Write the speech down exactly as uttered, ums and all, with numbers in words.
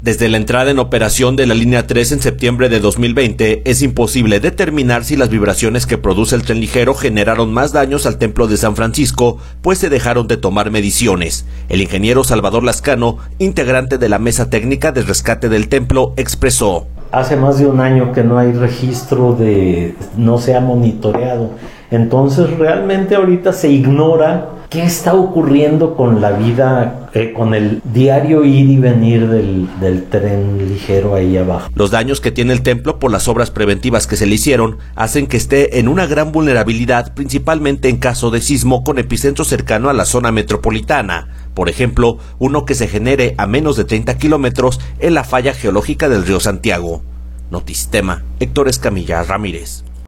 Desde la entrada en operación de la línea tres en septiembre de dos mil veinte, es imposible determinar si las vibraciones que produce el tren ligero generaron más daños al Templo de San Francisco, pues se dejaron de tomar mediciones. El ingeniero Salvador Lascano, integrante de la mesa técnica de rescate del templo, expresó: hace más de un año que no hay registro de, no se ha monitoreado. Entonces realmente ahorita se ignora qué está ocurriendo con la vida, eh, con el diario ir y venir del, del tren ligero ahí abajo. Los daños que tiene el templo por las obras preventivas que se le hicieron hacen que esté en una gran vulnerabilidad, principalmente en caso de sismo con epicentro cercano a la zona metropolitana. Por ejemplo, uno que se genere a menos de treinta kilómetros en la falla geológica del río Santiago. Notistema, Héctor Escamilla Ramírez.